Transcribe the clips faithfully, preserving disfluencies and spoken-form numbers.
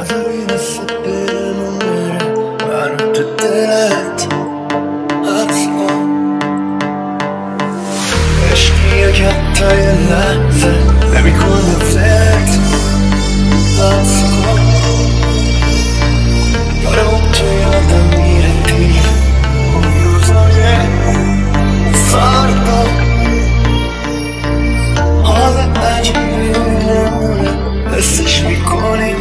نداری مثل برمون بره منو تو دلت حتما عشقیه که تا یه لحظه نمیکنه فکر بس کن داره اون تو یادم میره دیگه اون روزای فردا حال عجیبی میمونه حسش میکنیم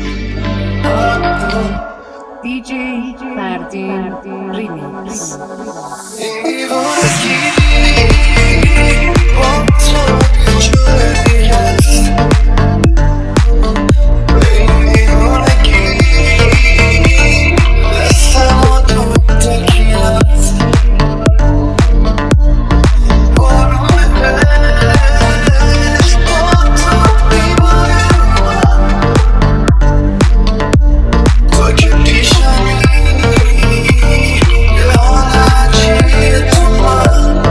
دی جی فردین ریمیکس. دیوانگی با تو یه جور دیگه است این دیوانگی دست ما تو تکیه است قربون عشق با تو بیماره تو که پیشمی یه حال عجیبیه تو من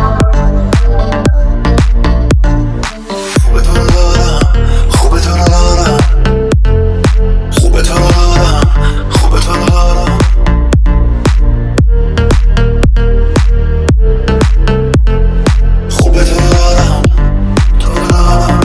خوبه تو رو دارم خوبه تو رو دارم خوبه تو رو دارم خوبه تو رو دارم خوبه تو رو دارم تو رو دارم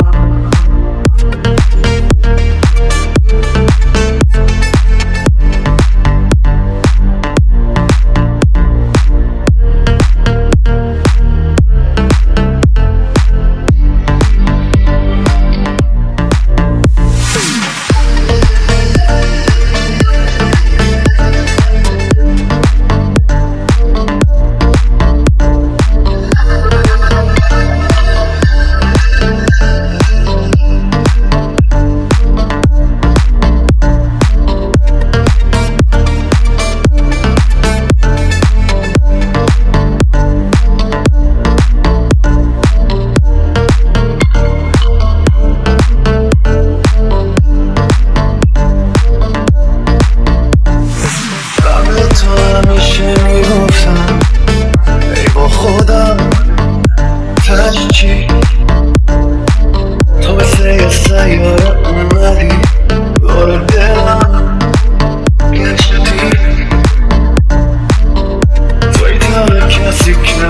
قبل تو همیشه میگفتم ای با خودم تج چی تو مثل یه سیاره اومدی دور دلم گشتی توی تنها کسی که